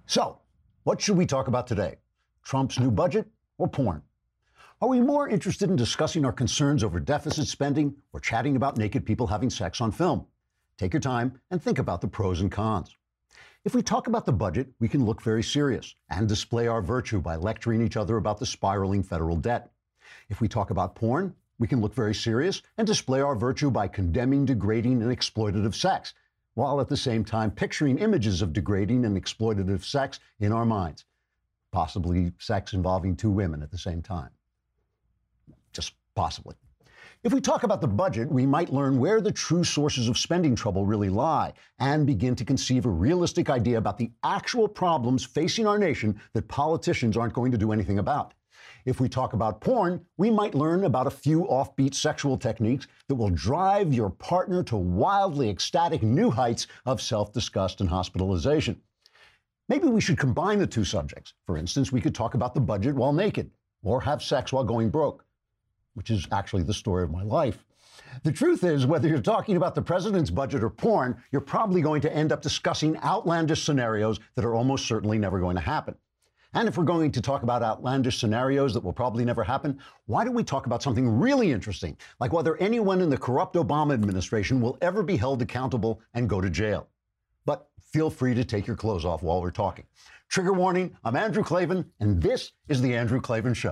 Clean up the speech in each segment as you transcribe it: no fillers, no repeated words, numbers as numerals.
So, what should we talk about today? Trump's new budget or porn? Are we more interested in discussing our concerns over deficit spending or chatting about naked people having sex on film? Take your time and think about the pros and cons. If we talk about the budget, we can look very serious and display our virtue by lecturing each other about the spiraling federal debt. If we talk about porn, we can look very serious and display our virtue by condemning degrading and exploitative sex, while at the same time picturing images of degrading and exploitative sex in our minds, possibly sex involving two women at the same time. Just possibly. If we talk about the budget, we might learn where the true sources of spending trouble really lie and begin to conceive a realistic idea about the actual problems facing our nation that politicians aren't going to do anything about. If we talk about porn, we might learn about a few offbeat sexual techniques that will drive your partner to wildly ecstatic new heights of self-disgust and hospitalization. Maybe we should combine the two subjects. For instance, we could talk about the budget while naked, or have sex while going broke, which is actually the story of my life. The truth is, whether you're talking about the president's budget or porn, you're probably going to end up discussing outlandish scenarios that are almost certainly never going to happen. And if we're going to talk about outlandish scenarios that will probably never happen, why don't we talk about something really interesting, like whether anyone in the corrupt Obama administration will ever be held accountable and go to jail. But feel free to take your clothes off while we're talking. Trigger warning, I'm Andrew Klavan, and this is The Andrew Klavan Show.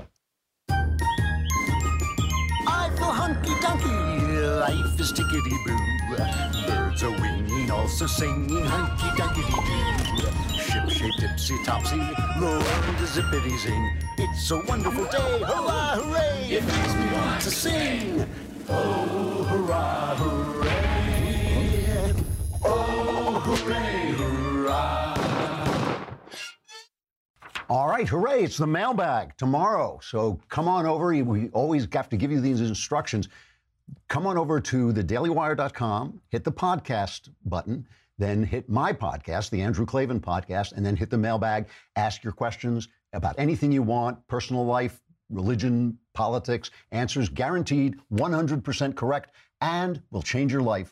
I feel hunky-dunky, life is tickety-boo. Birds are winging, also singing hunky-dunky-doo. Ship-shaped, tipsy-topsy, the world is zippity-zing. It's a wonderful day, hurrah, hooray! It makes me want to sing. Oh, hurrah, hooray! Oh, hooray, hurrah! All right, hooray, it's the mailbag tomorrow. So come on over. We always have to give you these instructions. Come on over to thedailywire.com, hit the podcast button, then hit my podcast, the Andrew Klavan podcast, and then hit the mailbag. Ask your questions about anything you want, personal life, religion, politics, answers guaranteed, 100% correct, and will change your life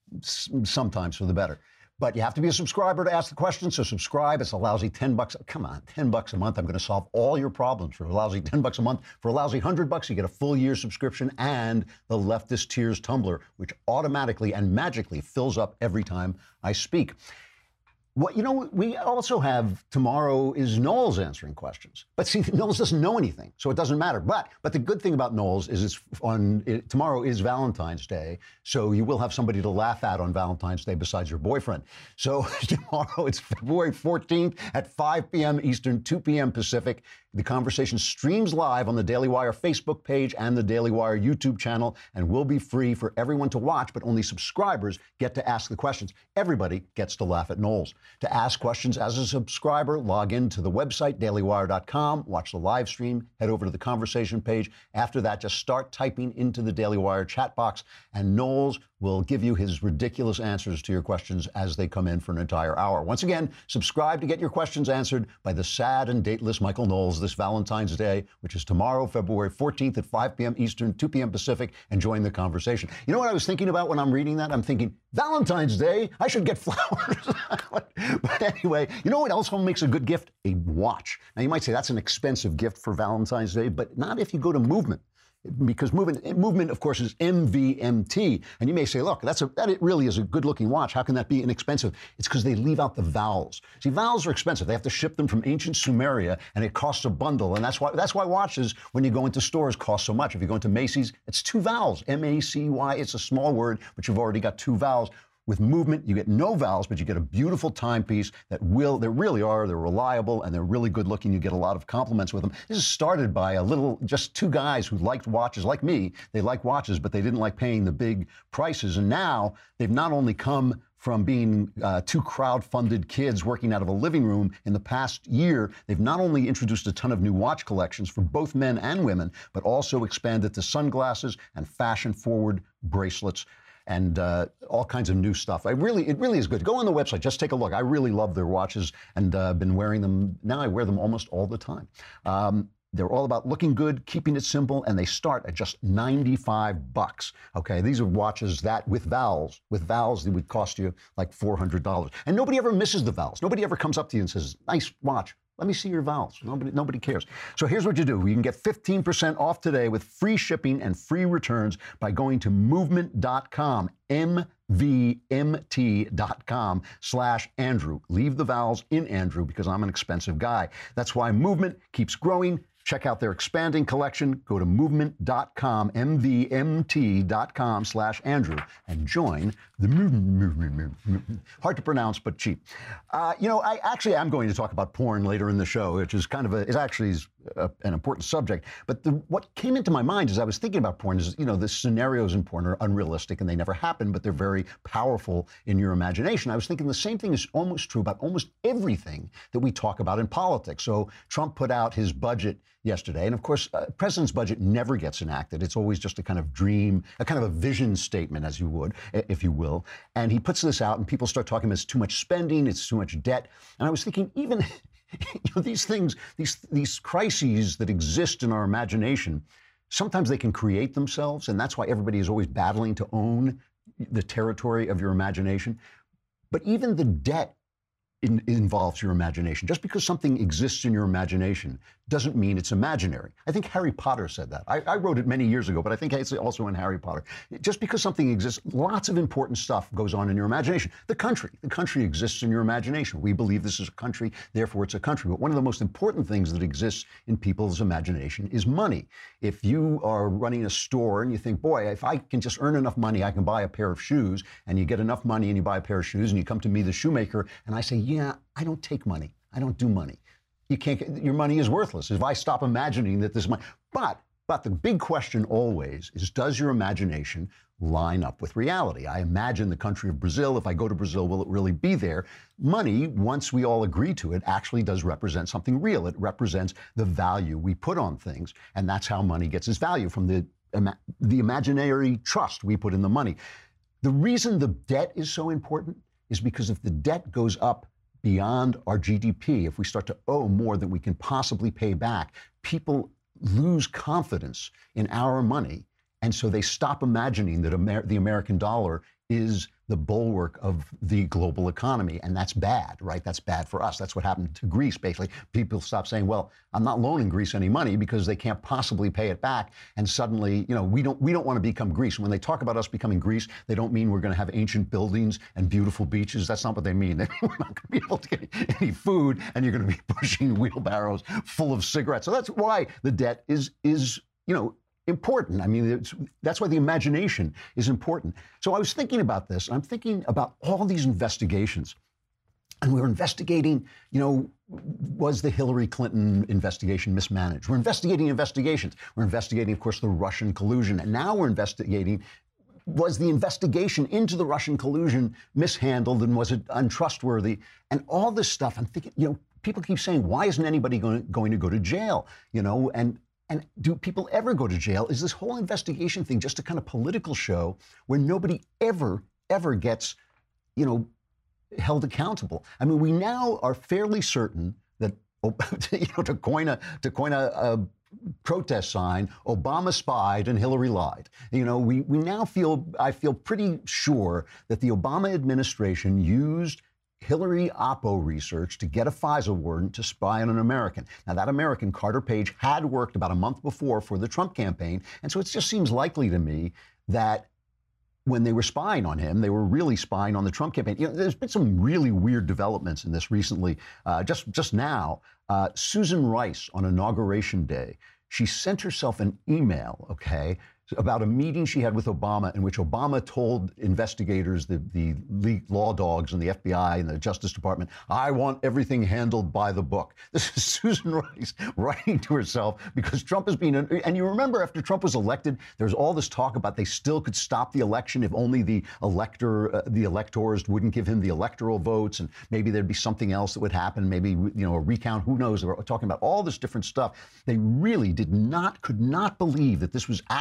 sometimes for the better. But you have to be a subscriber to ask the question, so subscribe. It's a lousy $10. Come on, $10 a month. I'm going to solve all your problems for a lousy $10 a month. For a lousy $100, you get a full year subscription and the Leftist Tears tumbler, which automatically and magically fills up every time I speak. What, we also have tomorrow is Knowles answering questions. But see, Knowles doesn't know anything, so it doesn't matter. But the good thing about Knowles is tomorrow is Valentine's Day, so you will have somebody to laugh at on Valentine's Day besides your boyfriend. So tomorrow it's February 14th at 5 p.m. Eastern, 2 p.m. Pacific. The conversation streams live on the Daily Wire Facebook page and the Daily Wire YouTube channel and will be free for everyone to watch, but only subscribers get to ask the questions. Everybody gets to laugh at Knowles. To ask questions as a subscriber, log into the website, dailywire.com, watch the live stream, head over to the conversation page. After that, just start typing into the Daily Wire chat box, and Knowles will give you his ridiculous answers to your questions as they come in for an entire hour. Once again, subscribe to get your questions answered by the sad and dateless Michael Knowles this Valentine's Day, which is tomorrow, February 14th at 5 p.m. Eastern, 2 p.m. Pacific, and join the conversation. You know what I was thinking about when I'm reading that? I'm thinking, Valentine's Day, I should get flowers. But anyway, you know what else makes a good gift? A watch. Now, you might say that's an expensive gift for Valentine's Day, but not if you go to Movement. Because movement, of course, is MVMT. And you may say, look, that it really is a good-looking watch. How can that be inexpensive? It's because they leave out the vowels. See, vowels are expensive. They have to ship them from ancient Sumeria, and it costs a bundle. And that's why watches, when you go into stores, cost so much. If you go into Macy's, it's two vowels, M-A-C-Y. It's a small word, but you've already got two vowels. With Movement, you get no vowels, but you get a beautiful timepiece they're reliable, and they're really good looking. You get a lot of compliments with them. This is started by just two guys who liked watches, like me. They like watches, but they didn't like paying the big prices. And now they've not only come from being two crowd-funded kids working out of a living room in the past year, they've not only introduced a ton of new watch collections for both men and women, but also expanded to sunglasses and fashion-forward bracelets and all kinds of new stuff. It really is good. Go on the website, just take a look. I really love their watches and been wearing them. Now I wear them almost all the time. They're all about looking good, keeping it simple, and they start at just $95. Okay, these are watches that with vowels, they would cost you like $400. And nobody ever misses the vowels. Nobody ever comes up to you and says, "Nice watch. Let me see your vowels." Nobody cares. So here's what you do. You can get 15% off today with free shipping and free returns by going to movement.com, MVMT.com/Andrew. Leave the vowels in Andrew because I'm an expensive guy. That's why Movement keeps growing. Check out their expanding collection. Go to movement.com, MVMT.com/Andrew, and join the movement. Hard to pronounce, but cheap. I actually am going to talk about porn later in the show, which is kind of an important subject. But what came into my mind as I was thinking about porn is, the scenarios in porn are unrealistic and they never happen, but they're very powerful in your imagination. I was thinking the same thing is almost true about almost everything that we talk about in politics. So Trump put out his budget yesterday. And of course, president's budget never gets enacted. It's always just a kind of dream, a kind of a vision statement, if you will. And he puts this out and people start talking about it's too much spending, it's too much debt. And I was thinking, even these things, these crises that exist in our imagination, sometimes they can create themselves. And that's why everybody is always battling to own the territory of your imagination. But even the debt involves your imagination. Just because something exists in your imagination doesn't mean it's imaginary. I think Harry Potter said that. I wrote it many years ago, but I think it's also in Harry Potter. Just because something exists, lots of important stuff goes on in your imagination. The country exists in your imagination. We believe this is a country, therefore it's a country. But one of the most important things that exists in people's imagination is money. If you are running a store and you think, boy, if I can just earn enough money, I can buy a pair of shoes, and you get enough money and you buy a pair of shoes and you come to me, the shoemaker, and I say, yeah, I don't take money. I don't do money. You can't get, your money is worthless if I stop imagining that this money. But the big question always is, does your imagination line up with reality? I imagine the country of Brazil. If I go to Brazil, will it really be there? Money, once we all agree to it, actually does represent something real. It represents the value we put on things. And that's how money gets its value, from the imaginary trust we put in the money. The reason the debt is so important is because if the debt goes up beyond our GDP, if we start to owe more than we can possibly pay back, people lose confidence in our money. And so they stop imagining that the American dollar is the bulwark of the global economy. And that's bad, right? That's bad for us. That's what happened to Greece, basically. People stop saying, well, I'm not loaning Greece any money because they can't possibly pay it back. And suddenly, we don't want to become Greece. When they talk about us becoming Greece, they don't mean we're going to have ancient buildings and beautiful beaches. That's not what they mean. They mean we're not going to be able to get any food, and you're going to be pushing wheelbarrows full of cigarettes. So that's why the debt is important. I mean, that's why the imagination is important. So I was thinking about this. I'm thinking about all these investigations. And we're investigating, was the Hillary Clinton investigation mismanaged? We're investigating investigations. We're investigating, of course, the Russian collusion. And now we're investigating, was the investigation into the Russian collusion mishandled, and was it untrustworthy? And all this stuff, I'm thinking, people keep saying, why isn't anybody going to go to jail? And do people ever go to jail? Is this whole investigation thing just a kind of political show where nobody ever gets, held accountable? I mean, we now are fairly certain that, to coin a protest sign, Obama spied and Hillary lied. We now I feel pretty sure that the Obama administration used Hillary Oppo research to get a FISA warrant to spy on an American. Now, that American, Carter Page, had worked about a month before for the Trump campaign. And so it just seems likely to me that when they were spying on him, they were really spying on the Trump campaign. There's been some really weird developments in this recently. Just now, Susan Rice, on Inauguration Day, she sent herself an email, about a meeting she had with Obama, in which Obama told investigators, the law dogs and the FBI and the Justice Department, I want everything handled by the book. This is Susan Rice writing to herself because Trump is being, and you remember after Trump was elected, there's all this talk about they still could stop the election if only the electors wouldn't give him the electoral votes, and maybe there'd be something else that would happen, maybe, a recount, who knows? We're talking about all this different stuff. They really could not believe that this was actually going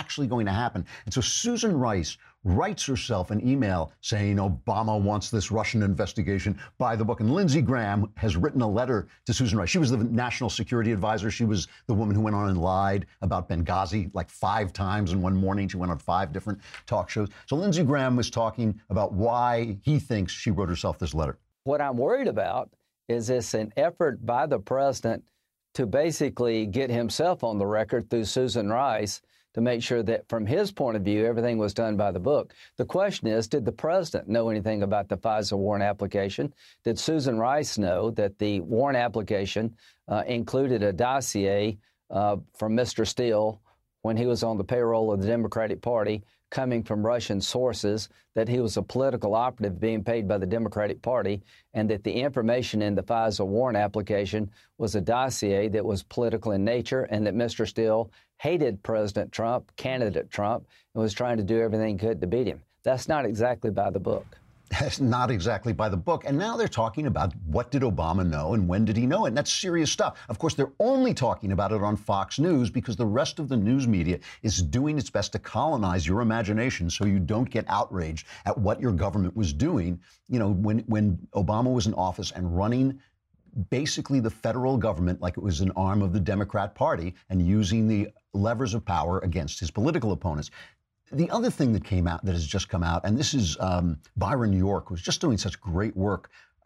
going to happen. And so Susan Rice writes herself an email saying Obama wants this Russian investigation by the book. And Lindsey Graham has written a letter to Susan Rice. She was the national security advisor. She was the woman who went on and lied about Benghazi like 5 times in one morning. She went on 5 different talk shows. So Lindsey Graham was talking about why he thinks she wrote herself this letter. What I'm worried about is it's an effort by the president to basically get himself on the record through Susan Rice to make sure that from his point of view, everything was done by the book. The question is, did the president know anything about the FISA warrant application? Did Susan Rice know that the warrant application included a dossier from Mr. Steele when he was on the payroll of the Democratic Party, coming from Russian sources, that he was a political operative being paid by the Democratic Party, and that the information in the FISA warrant application was a dossier that was political in nature, and that Mr. Steele hated President Trump, candidate Trump, and was trying to do everything he could to beat him. That's not exactly by the book. That's not exactly by the book. And now they're talking about what did Obama know and when did he know it? And that's serious stuff. Of course, they're only talking about it on Fox News because the rest of the news media is doing its best to colonize your imagination so you don't get outraged at what your government was doing. You know, when Obama was in office and running basically the federal government like it was an arm of the Democrat Party and using the levers of power against his political opponents. The other thing that came out, that has just come out, and this is Byron York, who's just doing such great work.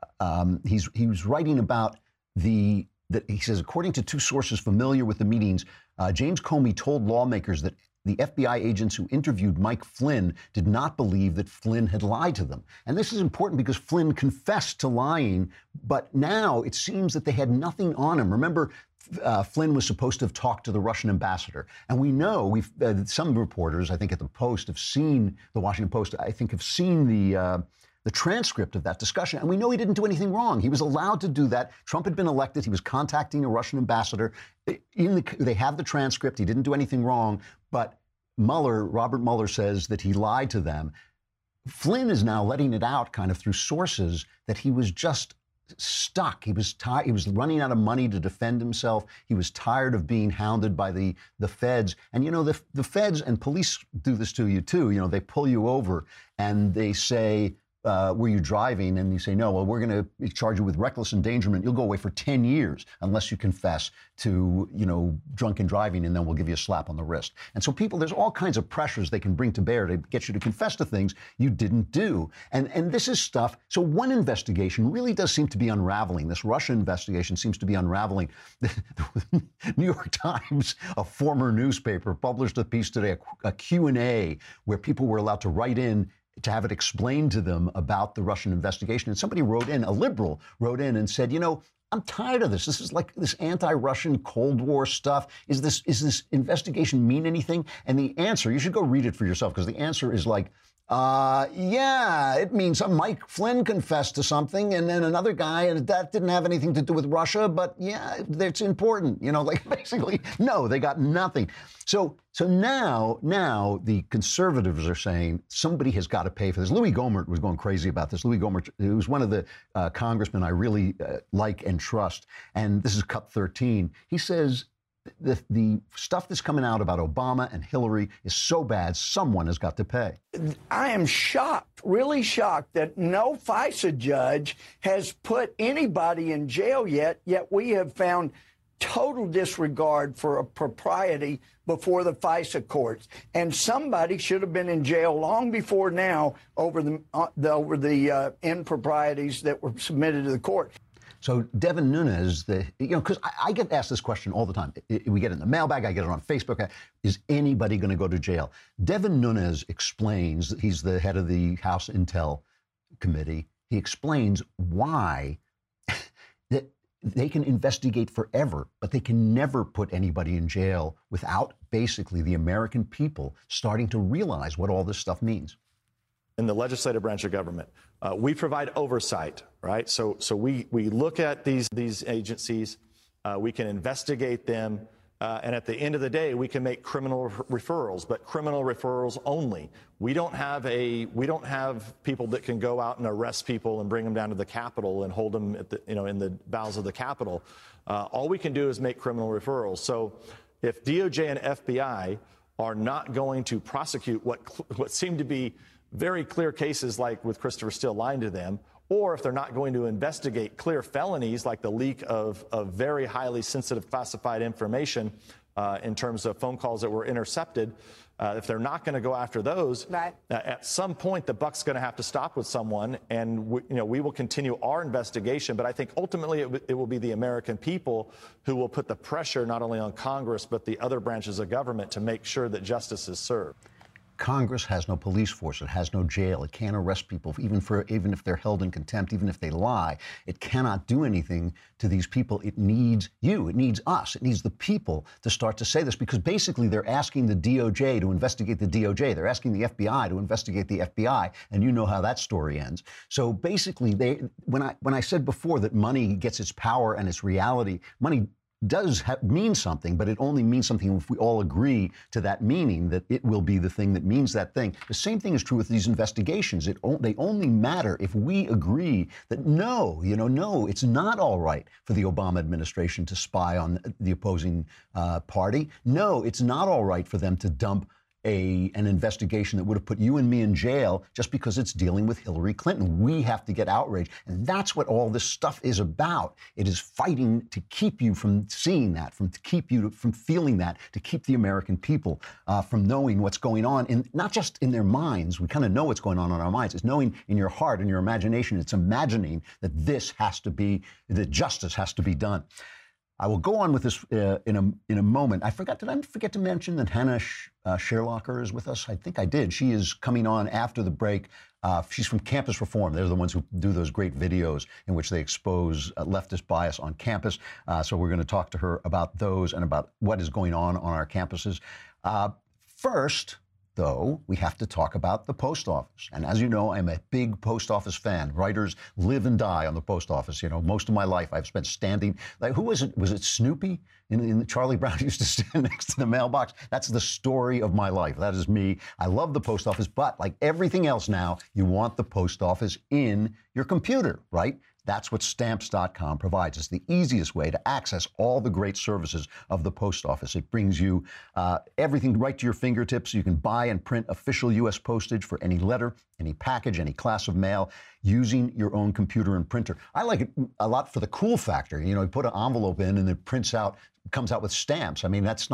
He was writing about that he says, according to 2 sources familiar with the meetings, James Comey told lawmakers that the FBI agents who interviewed Mike Flynn did not believe that Flynn had lied to them. And this is important because Flynn confessed to lying, but now it seems that they had nothing on him. Remember, Flynn was supposed to have talked to the Russian ambassador. And we know, some reporters, I think at the Post, have seen, the Washington Post, I think have seen the transcript of that discussion. And we know he didn't do anything wrong. He was allowed to do that. Trump had been elected. He was contacting a Russian ambassador. They have the transcript. He didn't do anything wrong. But Robert Mueller says that he lied to them. Flynn is now letting it out kind of through sources that he was just stuck. He was tired. He was running out of money to defend himself. He was tired of being hounded by the feds. And, you know, the feds and police do this to you, too. You know, they pull you over and they say, were you driving? And you say, no, well, we're going to charge you with reckless endangerment. You'll go away for 10 years unless you confess to, you know, drunken driving, and then we'll give you a slap on the wrist. And so there's all kinds of pressures they can bring to bear to get you to confess to things you didn't do. And this is stuff. So one investigation really does seem to be unraveling. This Russia investigation seems to be unraveling. The New York Times, a former newspaper, published a piece today, a Q&A, where people were allowed to write in to have it explained to them about the Russian investigation. And somebody wrote in, a liberal wrote in and said, you know, I'm tired of this. This is like this anti-Russian Cold War stuff. Is this investigation mean anything? And the answer, you should go read it for yourself, because the answer is like, yeah, it means Mike Flynn confessed to something, and then another guy, and that didn't have anything to do with Russia, but yeah, it's important. You know, like basically, no, they got nothing. So now the conservatives are saying somebody has got to pay for this. Louis Gohmert was going crazy about this. Louis Gohmert, who was one of the congressmen I really like and trust, and this is Cut 13. He says, the stuff that's coming out about Obama and Hillary is so bad, someone has got to pay. I am shocked, really shocked, that no FISA judge has put anybody in jail yet we have found total disregard for a propriety before the FISA courts. And somebody should have been in jail long before now over the improprieties that were submitted to the court. So Devin Nunes, because I get asked this question all the time. We get it in the mailbag. I get it on Facebook. Is anybody going to go to jail? Devin Nunes explains, he's the head of the House Intel Committee. He explains why that they can investigate forever, but they can never put anybody in jail without basically the American people starting to realize what all this stuff means. In the legislative branch of government, we provide oversight, right? So we look at these agencies, we can investigate them, and at the end of the day, we can make criminal referrals, but criminal referrals only. We don't have people that can go out and arrest people and bring them down to the Capitol and hold them at in the bowels of the Capitol. All we can do is make criminal referrals. So if DOJ and FBI are not going to prosecute what seem to be very clear cases like with Christopher Steele lying to them, or if they're not going to investigate clear felonies like the leak of very highly sensitive classified information in terms of phone calls that were intercepted, if they're not going to go after those, right. At some point the buck's going to have to stop with someone, and we will continue our investigation. But I think ultimately it will be the American people who will put the pressure not only on Congress but the other branches of government to make sure that justice is served. Congress has no police force. It has no jail. It can't arrest people, even if they're held in contempt, even if they lie. It cannot do anything to these people. It needs you. It needs us. It needs the people to start to say this, because basically they're asking the DOJ to investigate the DOJ. They're asking the FBI to investigate the FBI, and you know how that story ends. So basically, when I said before that money gets its power and its reality, money does mean something, but it only means something if we all agree to that meaning, that it will be the thing that means that thing. The same thing is true with these investigations. They only matter if we agree that no, it's not all right for the Obama administration to spy on the opposing party. No, it's not all right for them to dump an investigation that would have put you and me in jail just because it's dealing with Hillary Clinton. We have to get outraged. And that's what all this stuff is about. It is fighting to keep you from seeing that, to keep you from feeling that, to keep the American people from knowing what's going on, not just in their minds. We kind of know what's going on in our minds. It's knowing in your heart and your imagination. It's imagining that that justice has to be done. I will go on with this in a moment. Did I forget to mention that Hannah Sherlocker is with us? I think I did. She is coming on after the break. She's from Campus Reform. They're the ones who do those great videos in which they expose leftist bias on campus. So we're going to talk to her about those and about what is going on our campuses. First, though, we have to talk about the post office. And as you know, I'm a big post office fan. Writers live and die on the post office. Most of my life I've spent standing. Like, who was it? Was it Snoopy? In Charlie Brown used to stand next to the mailbox. That's the story of my life. That is me. I love the post office, but like everything else now, you want the post office in your computer, right? That's what Stamps.com provides. It's the easiest way to access all the great services of the post office. It brings you everything right to your fingertips. You can buy and print official U.S. postage for any letter, any package, any class of mail using your own computer and printer. I like it a lot for the cool factor. You put an envelope in and it comes out with stamps. I mean, that's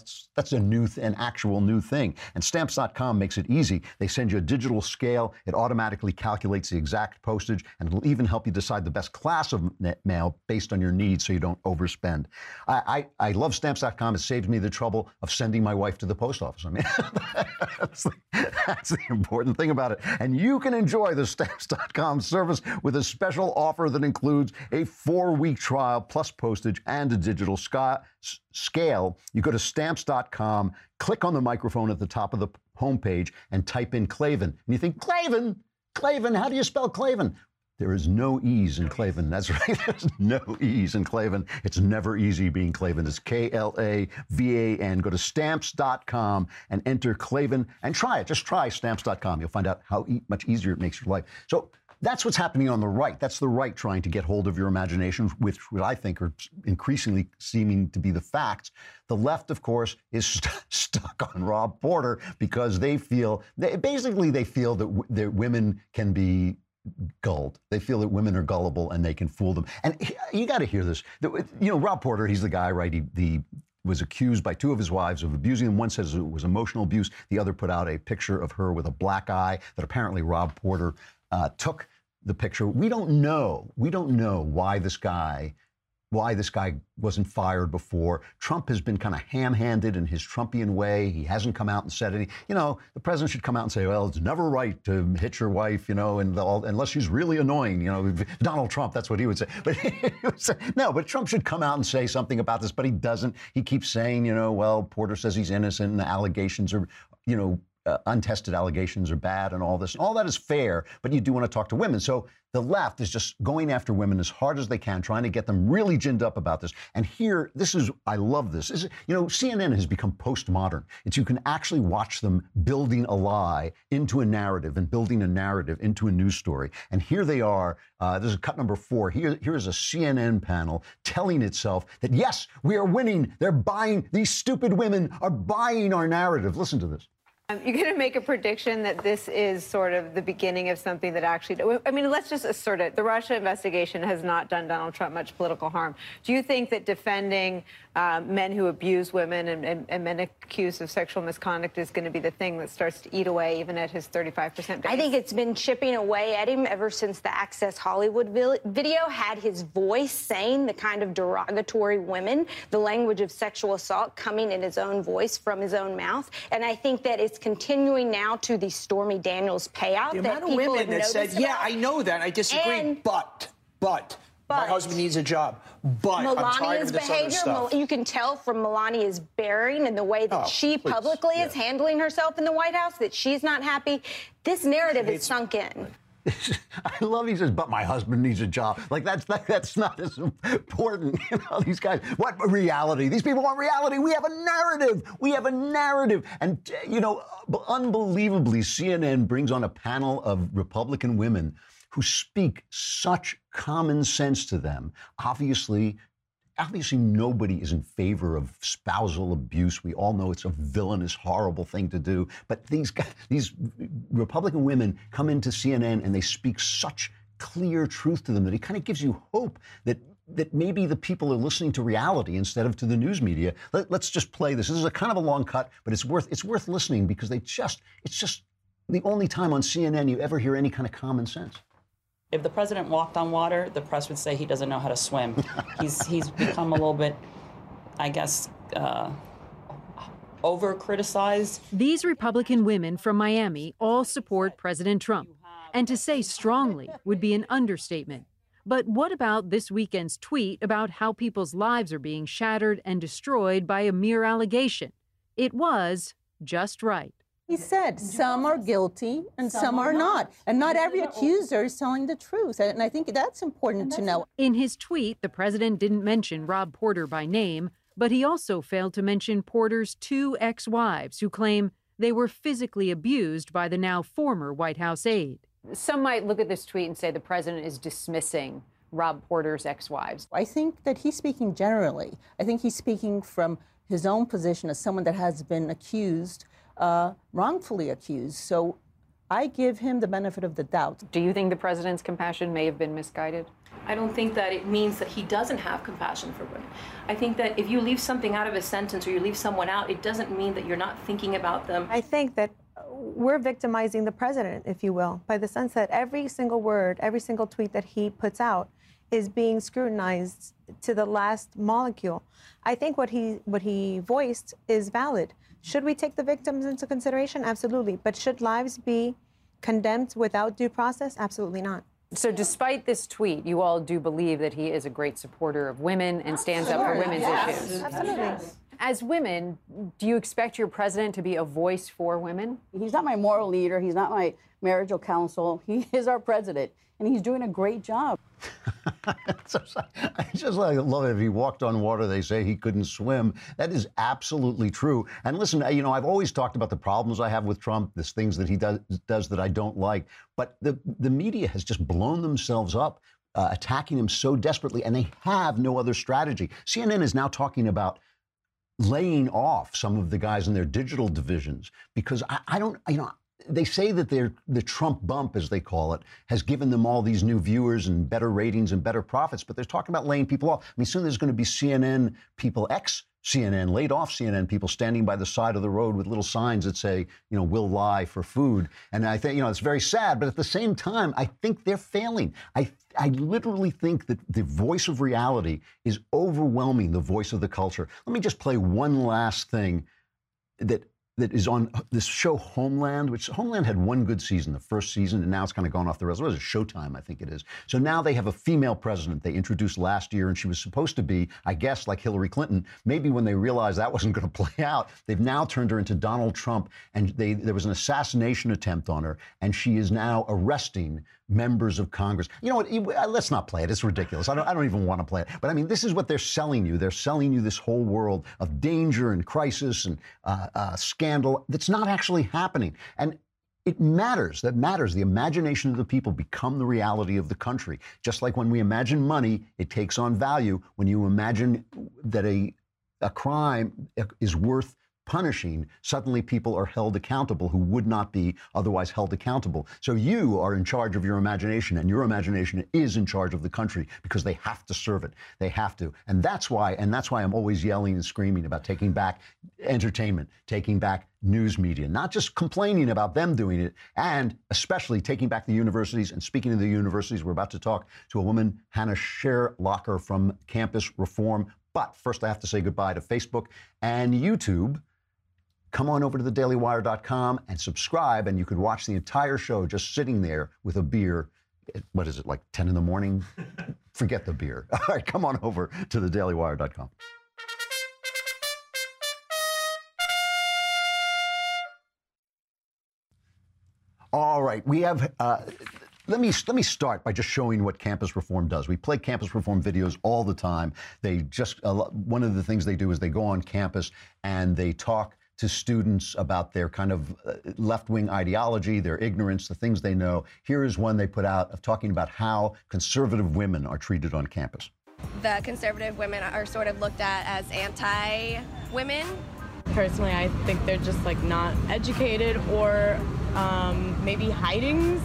an actual new thing. And Stamps.com makes it easy. They send you a digital scale. It automatically calculates the exact postage, and it'll even help you decide the best class of mail based on your needs so you don't overspend. I love Stamps.com. It saves me the trouble of sending my wife to the post office. I mean, that's the important thing about it. And you can enjoy the Stamps.com service with a special offer that includes a 4-week trial plus postage and a digital scale. You go to Stamps.com, click on the microphone at the top of the homepage, and type in Klavan. And you think, Klavan? Klavan? How do you spell Klavan? There is no E's in Klavan. That's right. There's no E's in Klavan. It's never easy being Klavan. It's Klavan. Go to Stamps.com and enter Klavan and try it. Just try Stamps.com. You'll find out how much easier it makes your life. So that's what's happening on the right. That's the right trying to get hold of your imagination, which I think are increasingly seeming to be the facts. The left, of course, is stuck on Rob Porter because they feel that women can be gulled. They feel that women are gullible and they can fool them. And you got to hear this. Rob Porter, he's the guy, right? He was accused by 2 of his wives of abusing him. One says it was emotional abuse. The other put out a picture of her with a black eye that apparently Rob Porter took the picture. We don't know why this guy wasn't fired before. Trump has been kind of ham-handed in his Trumpian way. He hasn't come out and said anything. The president should come out and say, well, it's never right to hit your wife, unless she's really annoying. Donald Trump, that's what he would say. But Trump should come out and say something about this, but he doesn't. He keeps saying, well, Porter says he's innocent and the allegations are, untested allegations are bad and all this. All that is fair, but you do want to talk to women. So the left is just going after women as hard as they can, trying to get them really ginned up about this. And here, I love this. CNN has become postmodern. You can actually watch them building a lie into a narrative and building a narrative into a news story. And here they are. This is cut number 4. Here is a CNN panel telling itself that, yes, we are winning. They're buying, these stupid women are buying our narrative. Listen to this. You're going to make a prediction that this is sort of the beginning of something that actually, I mean, let's just assert it. The Russia investigation has not done Donald Trump much political harm. Do you think that defending men who abuse women and men accused of sexual misconduct is going to be the thing that starts to eat away even at his 35% base? I think it's been chipping away at him ever since the Access Hollywood video had his voice saying the kind of derogatory women, the language of sexual assault coming in his own voice from his own mouth. And I think that it's continuing now to the Stormy Daniels payout. The amount of women that said, yeah, I know that, I disagree, but my husband needs a job. But I'm tired of this other stuff. You can tell from Melania's bearing and the way that she publicly is handling herself in the White House that she's not happy. This narrative is sunk in. I love he says, but my husband needs a job. Like that's not as important. These guys, what reality? These people want reality. We have a narrative. And, unbelievably, CNN brings on a panel of Republican women who speak such common sense to them. Obviously, nobody is in favor of spousal abuse. We all know it's a villainous, horrible thing to do. But these Republican women come into CNN and they speak such clear truth to them that it kind of gives you hope that maybe the people are listening to reality instead of to the news media. Let's just play this. This is a kind of a long cut, but it's worth listening because it's just the only time on CNN you ever hear any kind of common sense. If the president walked on water, the press would say he doesn't know how to swim. He's become a little bit, I guess, over-criticized. These Republican women from Miami all support President Trump. And to say strongly would be an understatement. But what about this weekend's tweet about how people's lives are being shattered and destroyed by a mere allegation? It was just right. He said some are guilty and some are not. And not every accuser is telling the truth. And I think that's important to know. In his tweet, the president didn't mention Rob Porter by name, but he also failed to mention Porter's 2 ex-wives who claim they were physically abused by the now former White House aide. Some might look at this tweet and say the president is dismissing Rob Porter's ex-wives. I think that he's speaking generally. I think he's speaking from his own position as someone that has been accused, wrongfully accused. So I give him the benefit of the doubt. Do you think the president's compassion may have been misguided? I don't think that it means that he doesn't have compassion for women. I think that if you leave something out of a sentence or you leave someone out, it doesn't mean that you're not thinking about them. I think that we're victimizing the president, if you will, by the sense that every single word, every single tweet that he puts out is being scrutinized to the last molecule. I think what he voiced is valid. Should we take the victims into consideration? Absolutely. But should lives be condemned without due process? Absolutely not. So despite this tweet, you all do believe that he is a great supporter of women and stands up for women's issues? Absolutely. As women, do you expect your president to be a voice for women? He's not my moral leader. He's not my marital counsel. He is our president, and he's doing a great job. I just love it. If he walked on water, they say he couldn't swim. That is absolutely true. And listen, I've always talked about the problems I have with Trump, these things that he does that I don't like. But the media has just blown themselves up, attacking him so desperately, and they have no other strategy. CNN is now talking about laying off some of the guys in their digital divisions because I don't, they say that the Trump bump, as they call it, has given them all these new viewers and better ratings and better profits, but they're talking about laying people off. I mean, soon there's going to be CNN people, ex-CNN, laid off CNN people standing by the side of the road with little signs that say, we'll lie for food. And I think, it's very sad, but at the same time, I think they're failing. I literally think that the voice of reality is overwhelming the voice of the culture. Let me just play one last thing that is on this show Homeland, which Homeland had one good season, the first season, and now it's kind of gone off the rails. What is it, Showtime, I think it is. So now they have a female president they introduced last year, and she was supposed to be, I guess, like Hillary Clinton. Maybe when they realized that wasn't going to play out, they've now turned her into Donald Trump, and there was an assassination attempt on her, and she is now arresting members of Congress. You know what? Let's not play it. It's ridiculous. I don't even want to play it. But I mean, this is what they're selling you. They're selling you this whole world of danger and crisis and scandal that's not actually happening. And it matters. That matters. The imagination of the people become the reality of the country. Just like when we imagine money, it takes on value. When you imagine that a crime is worth punishing, suddenly people are held accountable who would not be otherwise held accountable. So you are in charge of your imagination, and your imagination is in charge of the country because they have to serve it. They have to. And that's why I'm always yelling and screaming about taking back entertainment, taking back news media, not just complaining about them doing it, and especially taking back the universities. And speaking of the universities, we're about to talk to a woman, Hannah Sherlocker from Campus Reform. But first, I have to say goodbye to Facebook and YouTube. Come on over to thedailywire.com and subscribe, and you could watch the entire show just sitting there with a beer. What is it, like 10 in the morning? Forget the beer. All right, come on over to thedailywire.com. All right, we have... Let me start by just showing what Campus Reform does. We play Campus Reform videos all the time. They just one of the things they do is they go on campus and they talk to students about their kind of left-wing ideology, their ignorance, the things they know. Here is one they put out of talking about how conservative women are treated on campus. The conservative women are sort of looked at as anti-women. Personally, I think they're just like not educated or maybe hiding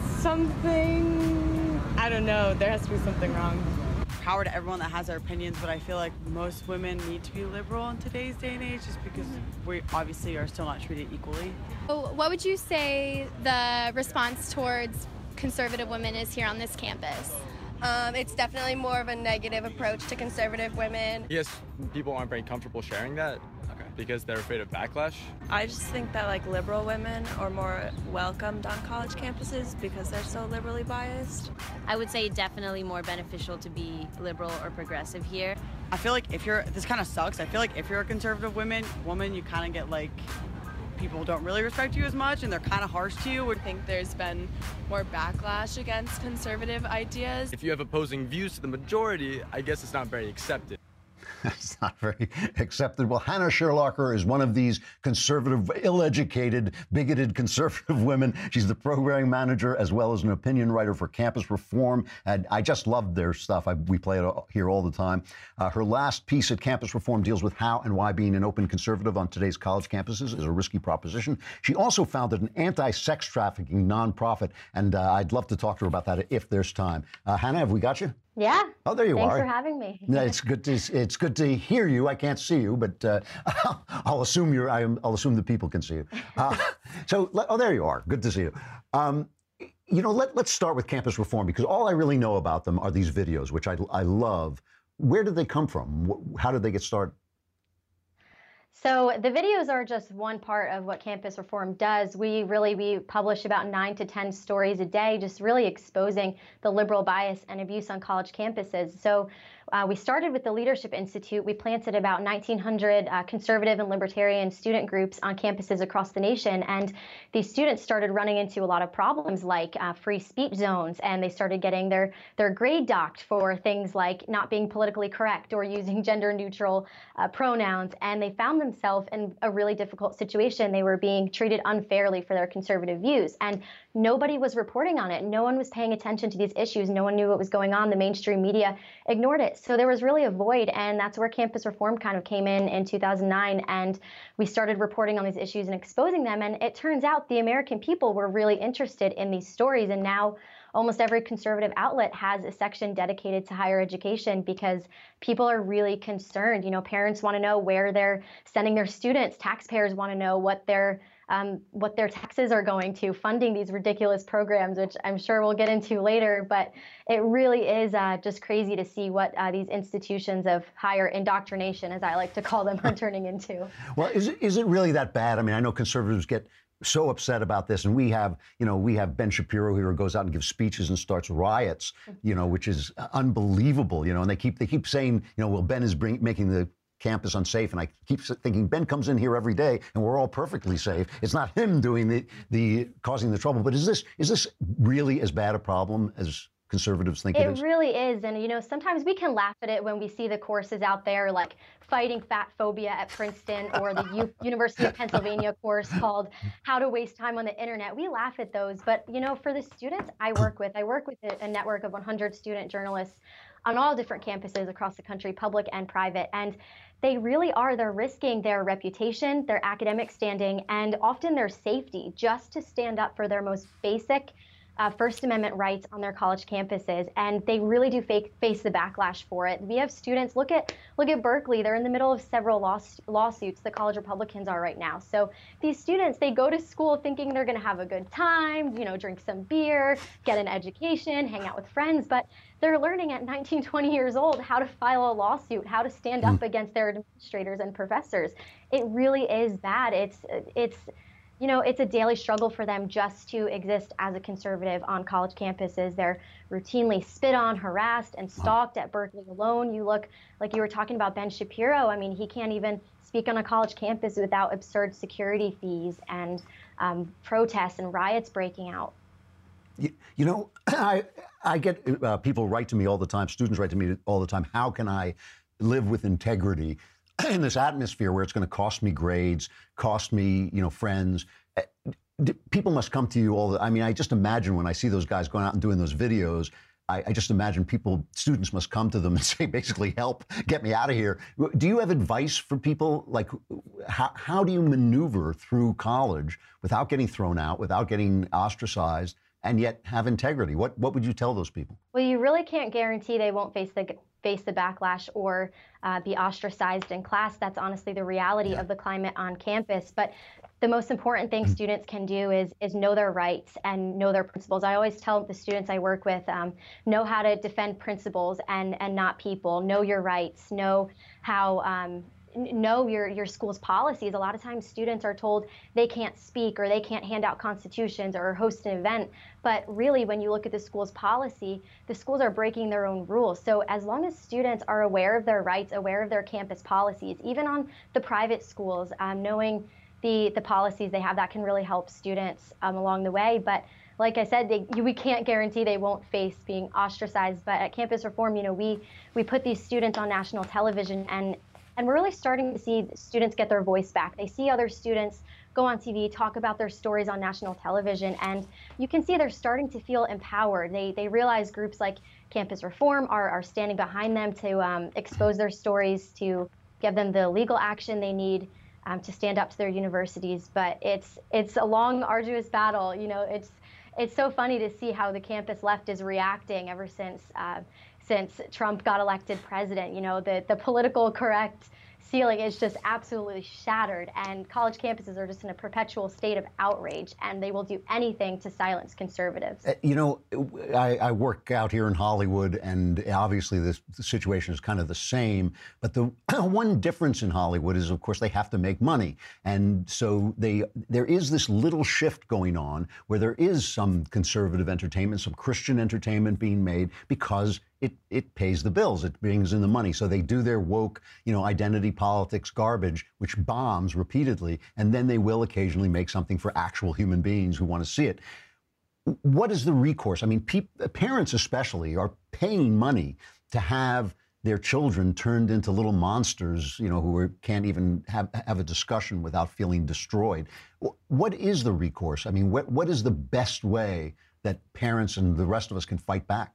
something. I don't know. There has to be something wrong. Power to everyone that has their opinions, but I feel like most women need to be liberal in today's day and age just because we obviously are still not treated equally. What would you say the response towards conservative women is here on this campus? It's definitely more of a negative approach to conservative women. Yes, people aren't very comfortable sharing that because they're afraid of backlash. I just think that like liberal women are more welcomed on college campuses because they're so liberally biased. I would say definitely more beneficial to be liberal or progressive here. I feel like this kind of sucks. I feel like if you're a conservative woman, you kind of get like, people don't really respect you as much and they're kind of harsh to you. I think there's been more backlash against conservative ideas. If you have opposing views to the majority, I guess it's not very accepted. It's not very acceptable. Hannah Sherlocker is one of these conservative, ill-educated, bigoted conservative women. She's the programming manager as well as an opinion writer for Campus Reform. And I just love their stuff. We play it here all the time. Her last piece at Campus Reform deals with how and why being an open conservative on today's college campuses is a risky proposition. She also founded an anti-sex trafficking nonprofit, and I'd love to talk to her about that if there's time. Hannah, have we got you? Yeah. Oh, there you are. Thanks for having me. No, it's good to hear you. I can't see you, but I'll assume I'll assume the people can see you. There you are. Good to see you. Let's start with Campus Reform because all I really know about them are these videos, which I love. Where did they come from? How did they get started? So the videos are just one part of what Campus Reform does. We publish about 9 to 10 stories a day, just really exposing the liberal bias and abuse on college campuses. So we started with the Leadership Institute. We planted about 1,900 conservative and libertarian student groups on campuses across the nation. And these students started running into a lot of problems like free speech zones, and they started getting their grade docked for things like not being politically correct or using gender neutral pronouns. And they found themselves in a really difficult situation. They were being treated unfairly for their conservative views. And nobody was reporting on it. No one was paying attention to these issues. No one knew what was going on. The mainstream media ignored it. So there was really a void, and that's where Campus Reform kind of came in 2009, and we started reporting on these issues and exposing them. And it turns out the American people were really interested in these stories, and now almost every conservative outlet has a section dedicated to higher education because people are really concerned. Parents want to know where they're sending their students. Taxpayers want to know what their taxes are going to, funding these ridiculous programs, which I'm sure we'll get into later. But it really is just crazy to see what these institutions of higher indoctrination, as I like to call them, are turning into. Well, is it really that bad? I mean, I know conservatives get so upset about this, and we have Ben Shapiro here who goes out and gives speeches and starts riots, which is unbelievable, and they keep saying, well, Ben is making the campus unsafe. And I keep thinking, Ben comes in here every day and we're all perfectly safe. It's not him doing the causing the trouble. But is this really as bad a problem as conservatives think it is? It really is. And, you know, sometimes we can laugh at it when we see the courses out there like Fighting Fat Phobia at Princeton or the University of Pennsylvania course called How to Waste Time on the Internet. We laugh at those. But, you know, for the students I work with a network of 100 student journalists on all different campuses across the country, public and private. And they really are. They're risking their reputation, their academic standing, and often their safety just to stand up for their most basic First Amendment rights on their college campuses, and they really do face the backlash for it. We have students, look at Berkeley. They're in the middle of several lawsuits. The college Republicans are right now. So these students, they go to school thinking they're going to have a good time, you know, drink some beer, get an education, hang out with friends, but they're learning at 19, 20 years old how to file a lawsuit, how to stand up against their administrators and professors. It really is bad. You know, it's a daily struggle for them just to exist as a conservative on college campuses. They're routinely spit on, harassed, and stalked at Berkeley alone. You look, like you were talking about Ben Shapiro. I mean, he can't even speak on a college campus without absurd security fees and protests and riots breaking out. You know, I get people write to me all the time, students write to me all the time, how can I live with integrity in this atmosphere where it's going to cost me grades, cost me, you know, friends? People must come to you I mean, I just imagine when I see those guys going out and doing those videos, I just imagine students must come to them and say, basically, help, get me out of here. Do you have advice for people? Like, how do you maneuver through college without getting thrown out, without getting ostracized, and yet have integrity? What would you tell those people? Well, you really can't guarantee they won't face the backlash or be ostracized in class. That's honestly the reality of the climate on campus. But the most important thing students can do is know their rights and know their principles. I always tell the students I work with, know how to defend principles and not people. Know your rights. Know how know your school's policies. A lot of times students are told they can't speak or they can't hand out constitutions or host an event. But really, when you look at the school's policy, the schools are breaking their own rules. So as long as students are aware of their rights, aware of their campus policies, even on the private schools, knowing the policies they have, that can really help students along the way. But like I said, we can't guarantee they won't face being ostracized. But at Campus Reform, you know, we put these students on national television, and we're really starting to see students get their voice back. They see other students go on TV, talk about their stories on national television, and you can see they're starting to feel empowered. They realize groups like Campus Reform are standing behind them to expose their stories, to give them the legal action they need to stand up to their universities. But it's a long, arduous battle. You know, it's so funny to see how the campus left is reacting ever since Trump got elected president. You know, the political correct ceiling is just absolutely shattered, and college campuses are just in a perpetual state of outrage, and they will do anything to silence conservatives. You know, I work out here in Hollywood, and obviously the situation is kind of the same, but the one difference in Hollywood is, of course, they have to make money. And so there is this little shift going on where there is some conservative entertainment, some Christian entertainment being made because it pays the bills, it brings in the money. So they do their woke, you know, identity politics garbage, which bombs repeatedly, and then they will occasionally make something for actual human beings who want to see it. What is the recourse? I mean, parents especially are paying money to have their children turned into little monsters, you know, who can't even have a discussion without feeling destroyed. What is the recourse? I mean, what is the best way that parents and the rest of us can fight back?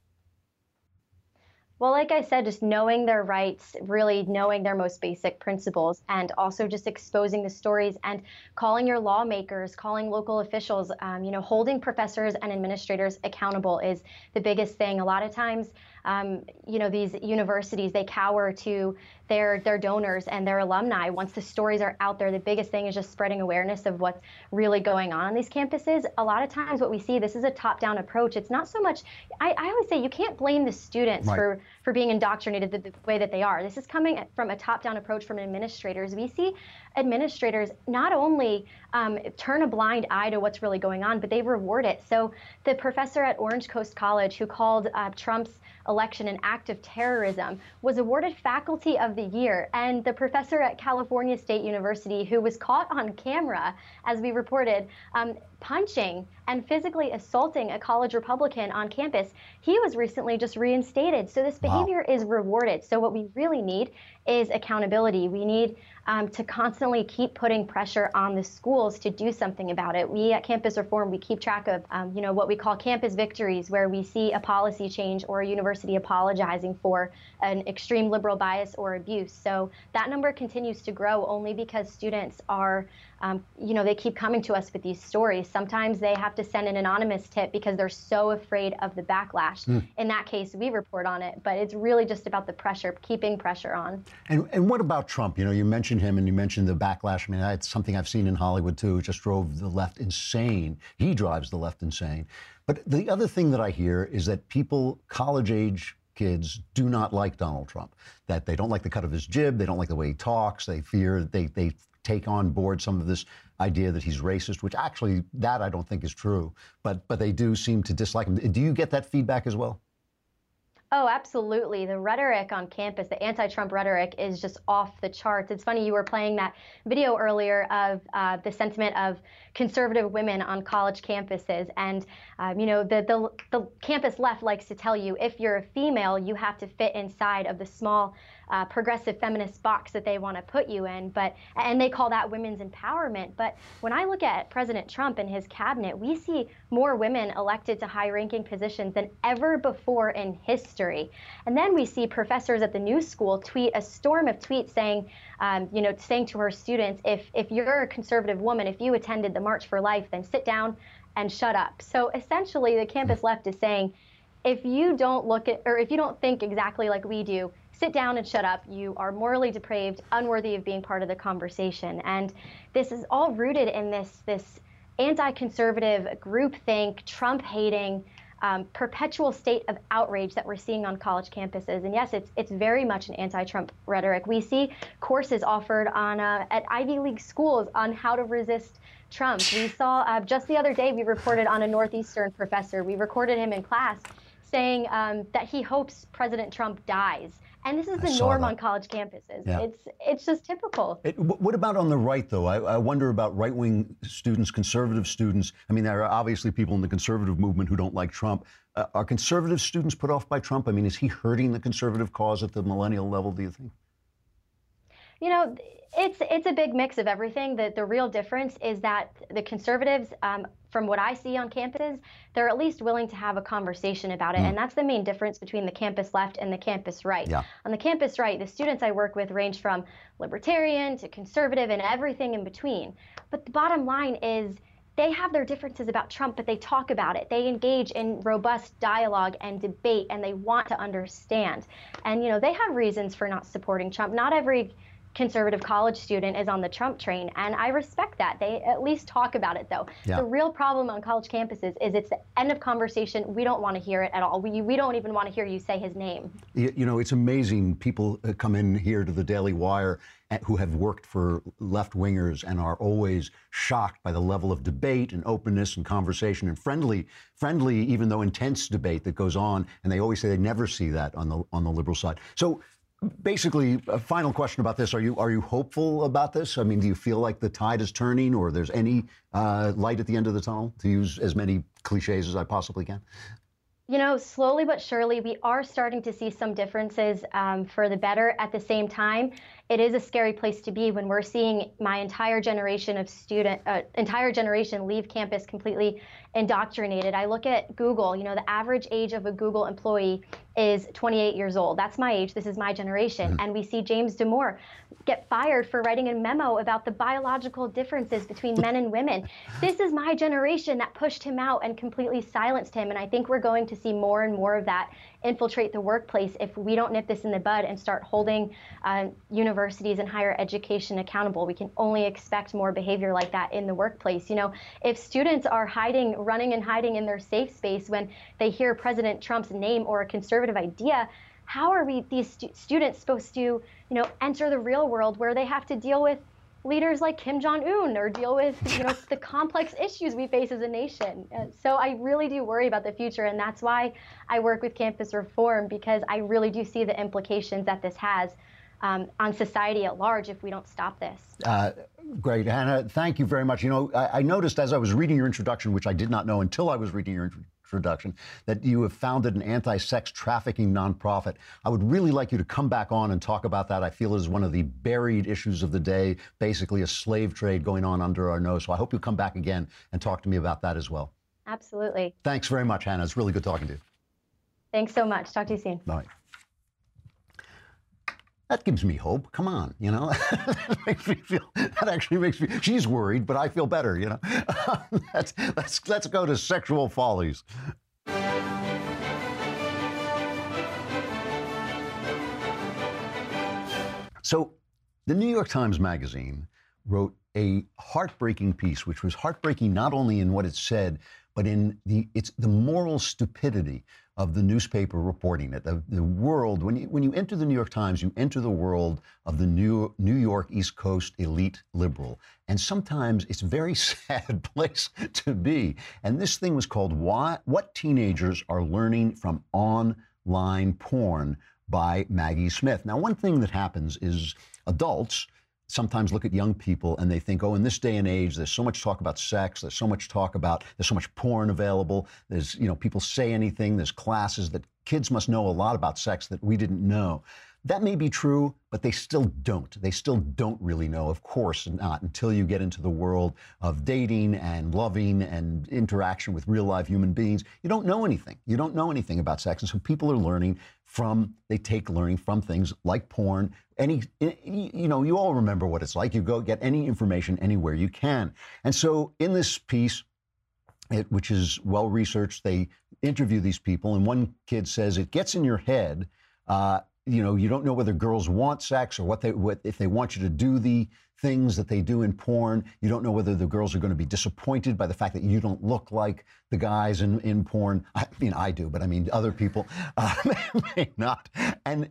Well, like I said, just knowing their rights, really knowing their most basic principles, and also just exposing the stories and calling your lawmakers, calling local officials, you know, holding professors and administrators accountable is the biggest thing. A lot of times, you know, these universities, they cower to their donors and their alumni. Once the stories are out there, the biggest thing is just spreading awareness of what's really going on these campuses. A lot of times what we see, this is a top-down approach. It's not so much, I always say you can't blame the students for being indoctrinated the way that they are. This is coming from a top-down approach from administrators. We see administrators not only turn a blind eye to what's really going on, but they reward it. So the professor at Orange Coast College who called Trump's election an act of terrorism was awarded Faculty of the Year. And the professor at California State University who was caught on camera, as we reported, punching and physically assaulting a college Republican on campus, he was recently just reinstated. So this behavior is rewarded. So what we really need is accountability. We need to constantly keep putting pressure on the schools to do something about it. We at Campus Reform, we keep track of what we call campus victories, where we see a policy change or a university apologizing for an extreme liberal bias or abuse. So that number continues to grow only because students are they keep coming to us with these stories. Sometimes they have to send an anonymous tip because they're so afraid of the backlash. In that case, we report on it, but it's really just about the pressure, keeping pressure on. And what about Trump? You mentioned him and you mentioned the backlash. I mean, it's something I've seen in Hollywood too. It just drove the left insane. He drives the left insane. But the other thing that I hear is that people, college-age kids, do not like Donald Trump, that they don't like the cut of his jib, they don't like the way he talks, they fear, they take on board some of this idea that he's racist, which actually, that I don't think is true, but they do seem to dislike him. Do you get that feedback as well? Oh, absolutely. The rhetoric on campus, the anti-Trump rhetoric, is just off the charts. It's funny, you were playing that video earlier of the sentiment of conservative women on college campuses. And, the campus left likes to tell you, if you're a female, you have to fit inside of the small progressive feminist box that they want to put you in. And they call that women's empowerment. But when I look at President Trump and his cabinet, we see more women elected to high-ranking positions than ever before in history. And then we see professors at the New School tweet a storm of tweets saying, saying to her students, if you're a conservative woman, if you attended the March for Life, then sit down and shut up. So essentially, the campus left is saying, if you don't think exactly like we do, sit down and shut up. You are morally depraved, unworthy of being part of the conversation. And this is all rooted in this anti-conservative, groupthink, Trump-hating, perpetual state of outrage that we're seeing on college campuses. And yes, it's very much an anti-Trump rhetoric. We see courses offered at Ivy League schools on how to resist Trump. We saw just the other day, we reported on a Northeastern professor. We recorded him in class saying that he hopes President Trump dies. And this is the norm on college campuses. Yeah. It's just typical. What about on the right, though? I wonder about right-wing students, conservative students. I mean, there are obviously people in the conservative movement who don't like Trump. Are conservative students put off by Trump? I mean, is he hurting the conservative cause at the millennial level, do you think? It's a big mix of everything. The real difference is that the conservatives, from what I see on campuses, they're at least willing to have a conversation about it. And that's the main difference between the campus left and the campus right. Yeah. On the campus right, the students I work with range from libertarian to conservative and everything in between. But the bottom line is they have their differences about Trump, but they talk about it. They engage in robust dialogue and debate, and they want to understand. And, they have reasons for not supporting Trump. Not every conservative college student is on the Trump train, and I respect that. They at least talk about it, though. Yeah. The real problem on college campuses is it's the end of conversation. We don't want to hear it at all. We don't even want to hear you say his name. It's amazing. People come in here to the Daily Wire who have worked for left-wingers and are always shocked by the level of debate and openness and conversation and friendly, even though intense debate that goes on, and they always say they never see that on the liberal side. So basically, a final question about this. Are you hopeful about this? I mean, do you feel like the tide is turning or there's any light at the end of the tunnel, to use as many cliches as I possibly can? Slowly but surely, we are starting to see some differences for the better. At the same time, it is a scary place to be when we're seeing my entire generation of leave campus completely indoctrinated. I look at Google, the average age of a Google employee is 28 years old. That's my age. This is my generation. And we see James Damore get fired for writing a memo about the biological differences between men and women. This is my generation that pushed him out and completely silenced him. And I think we're going to see more and more of that infiltrate the workplace if we don't nip this in the bud and start holding universities and higher education accountable. We can only expect more behavior like that in the workplace. If students are running and hiding in their safe space when they hear President Trump's name or a conservative idea, how are these students supposed to, enter the real world where they have to deal with leaders like Kim Jong-un or deal with, the complex issues we face as a nation? So I really do worry about the future, and that's why I work with Campus Reform, because I really do see the implications that this has on society at large if we don't stop this. Great. Hannah, thank you very much. I noticed as I was reading your introduction, which I did not know until I was reading your introduction, that you have founded an anti-sex trafficking nonprofit. I would really like you to come back on and talk about that. I feel it is one of the buried issues of the day, basically a slave trade going on under our nose. So I hope you come back again and talk to me about that as well. Absolutely. Thanks very much, Hannah. It's really good talking to you. Thanks so much. Talk to you soon. Bye. That gives me hope. Come on, that makes me feel. That actually makes me. She's worried, but I feel better. Let's go to sexual follies. So, the New York Times Magazine wrote a heartbreaking piece, which was heartbreaking not only in what it said, but in the moral stupidity of the newspaper reporting it. The world, when you enter the New York Times, you enter the world of the New York East Coast elite liberal. And sometimes it's a very sad place to be. And this thing was called What Teenagers Are Learning from Online Porn by Maggie Smith. Now, one thing that happens is adults sometimes look at young people and they think, oh, in this day and age, there's so much talk about sex, there's so much porn available, there's, people say anything, there's classes that kids must know a lot about sex that we didn't know. That may be true, but they still don't. They still don't really know, of course not, until you get into the world of dating and loving and interaction with real live human beings. You don't know anything. You don't know anything about sex. And so people are learning from things like porn. You all remember what it's like. You go get any information anywhere you can. And so in this piece, which is well researched, they interview these people, and one kid says it gets in your head. You don't know whether girls want sex or if they want you to do the things that they do in porn. You don't know whether the girls are going to be disappointed by the fact that you don't look like the guys in porn. I mean, I do, but I mean, other people may not. And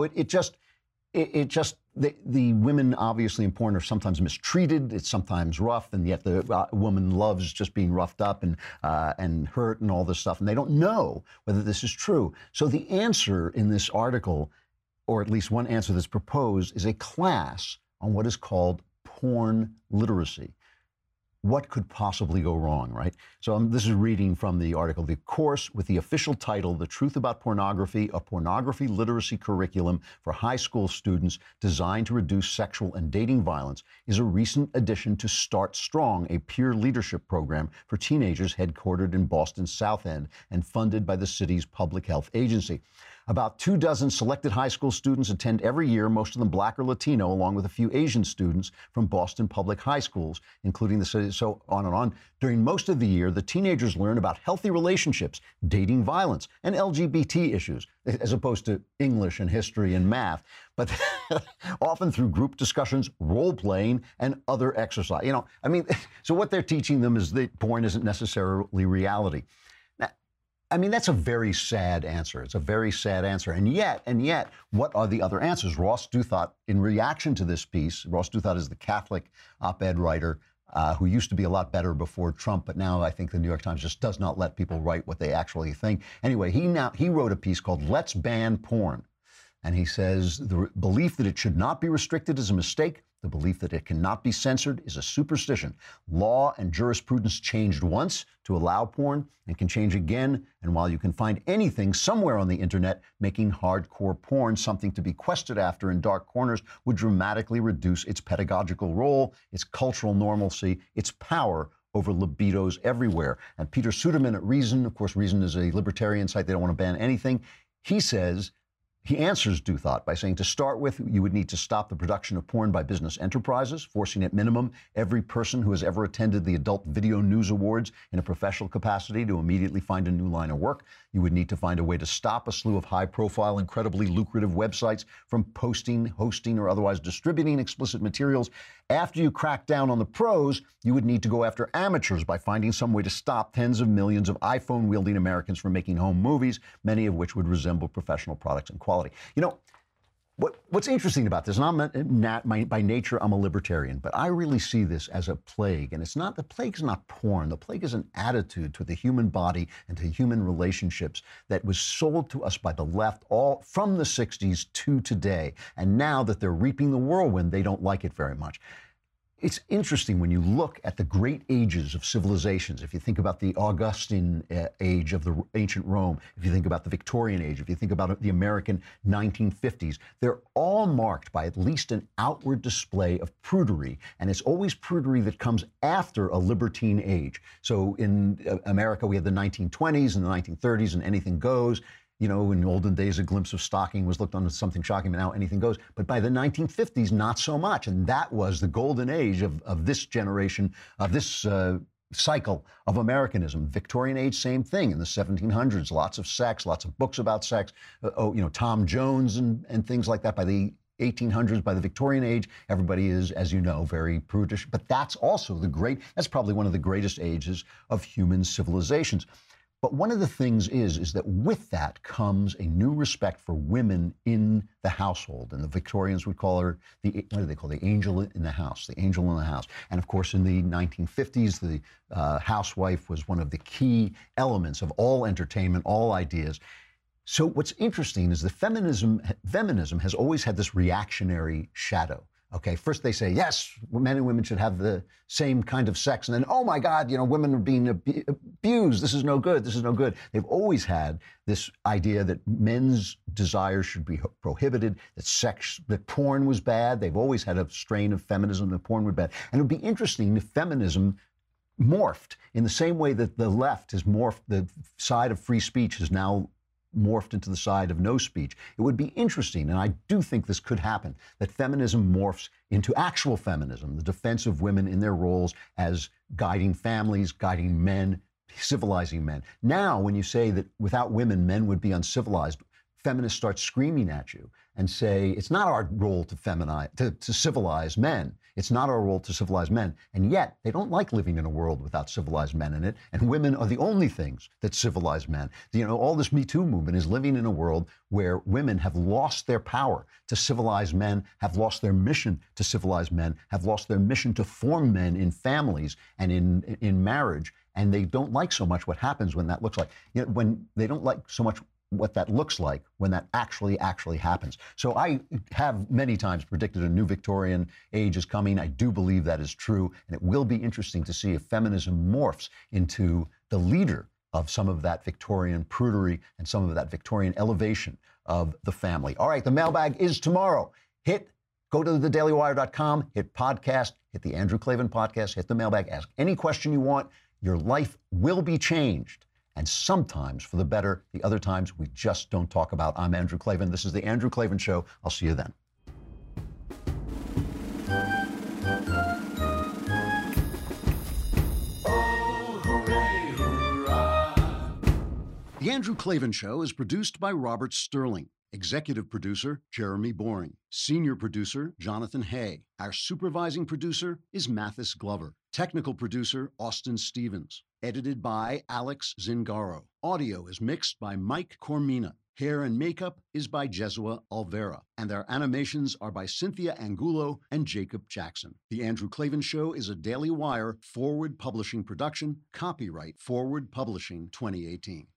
the women obviously in porn are sometimes mistreated. It's sometimes rough, and yet the woman loves just being roughed up and hurt and all this stuff. And they don't know whether this is true. So the answer in this article, or at least one answer that's proposed, is a class on what is called porn literacy. What could possibly go wrong, right? So this is reading from the article. The course with the official title, The Truth About Pornography, a Pornography Literacy Curriculum for High School Students Designed to Reduce Sexual and Dating Violence, is a recent addition to Start Strong, a peer leadership program for teenagers headquartered in Boston's South End and funded by the city's public health agency. About 24 selected high school students attend every year, most of them Black or Latino, along with a few Asian students from Boston public high schools, including the city, so on and on. During most of the year, the teenagers learn about healthy relationships, dating violence, and LGBT issues, as opposed to English and history and math, but often through group discussions, role-playing, and other exercise. So what they're teaching them is that porn isn't necessarily reality. That's a very sad answer. It's a very sad answer. And yet, what are the other answers? Ross Douthat, in reaction to this piece, Ross Douthat is the Catholic op-ed writer who used to be a lot better before Trump, but now I think the New York Times just does not let people write what they actually think. Anyway, he wrote a piece called Let's Ban Porn. And he says the belief that it should not be restricted is a mistake. The belief that it cannot be censored is a superstition. Law and jurisprudence changed once to allow porn and can change again. And while you can find anything somewhere on the internet, making hardcore porn something to be quested after in dark corners would dramatically reduce its pedagogical role, its cultural normalcy, its power over libidos everywhere. And Peter Suderman at Reason, of course, Reason is a libertarian site. They don't want to ban anything. He answers Douthat by saying, to start with, you would need to stop the production of porn by business enterprises, forcing at minimum every person who has ever attended the Adult Video News Awards in a professional capacity to immediately find a new line of work. You would need to find a way to stop a slew of high-profile, incredibly lucrative websites from posting, hosting, or otherwise distributing explicit materials. After you crack down on the pros, you would need to go after amateurs by finding some way to stop tens of millions of iPhone-wielding Americans from making home movies, many of which would resemble professional products in quality. equality. You know, what's interesting about this, and by nature, I'm a libertarian, but I really see this as a plague. And it's not, the plague is not porn. The plague is an attitude to the human body and to human relationships that was sold to us by the left all from the 60s to today. And now that they're reaping the whirlwind, they don't like it very much. It's interesting when you look at the great ages of civilizations. If you think about the Augustan age of the ancient Rome, if you think about the Victorian age, if you think about the American 1950s, they're all marked by at least an outward display of prudery. And it's always prudery that comes after a libertine age. So in America, we had the 1920s and the 1930s, and anything goes. You know, in olden days, a glimpse of stocking was looked on as something shocking, but now anything goes. But by the 1950s, not so much. And that was the golden age of this generation, of this cycle of Americanism. Victorian age, same thing. In the 1700s, lots of sex, lots of books about sex. Tom Jones and things like that. By the 1800s, by the Victorian age, everybody is, as you know, very prudish. But that's also that's probably one of the greatest ages of human civilizations. But one of the things is that with that comes a new respect for women in the household. And the Victorians would call her what do they call the angel in the house, the angel in the house. And of course, in the 1950s, the housewife was one of the key elements of all entertainment, all ideas. So what's interesting is that feminism has always had this reactionary shadow. Okay, first they say, yes, men and women should have the same kind of sex. And then, oh my God, women are being abused. This is no good. This is no good. They've always had this idea that men's desires should be prohibited, that porn was bad. They've always had a strain of feminism that porn was bad. And it would be interesting if feminism morphed in the same way that the left has morphed, the side of free speech has now morphed into the side of no speech. It would be interesting, and I do think this could happen, that feminism morphs into actual feminism, the defense of women in their roles as guiding families, guiding men, civilizing men. Now, when you say that without women, men would be uncivilized, feminists start screaming at you and say, it's not our role to civilize men. It's not our role to civilize men. And yet, they don't like living in a world without civilized men in it. And women are the only things that civilize men. All this Me Too movement is living in a world where women have lost their power to civilize men, have lost their mission to civilize men, have lost their mission to form men in families and in marriage. And they don't like so much what happens when that looks like. When they don't like so much what that looks like when that actually happens. So I have many times predicted a new Victorian age is coming. I do believe that is true. And it will be interesting to see if feminism morphs into the leader of some of that Victorian prudery and some of that Victorian elevation of the family. All right, the mailbag is tomorrow. Go to thedailywire.com, hit podcast, hit the Andrew Klavan podcast, hit the mailbag, ask any question you want. Your life will be changed. And sometimes for the better, the other times we just don't talk about. I'm Andrew Klavan. This is The Andrew Klavan Show. I'll see you then. Oh, hooray, hurrah. The Andrew Klavan Show is produced by Robert Sterling. Executive producer, Jeremy Boring. Senior producer, Jonathan Hay. Our supervising producer is Mathis Glover. Technical producer, Austin Stevens. Edited by Alex Zingaro. Audio is mixed by Mike Cormina. Hair and makeup is by Jesua Alvera. And our animations are by Cynthia Angulo and Jacob Jackson. The Andrew Klavan Show is a Daily Wire Forward Publishing production. Copyright Forward Publishing 2018.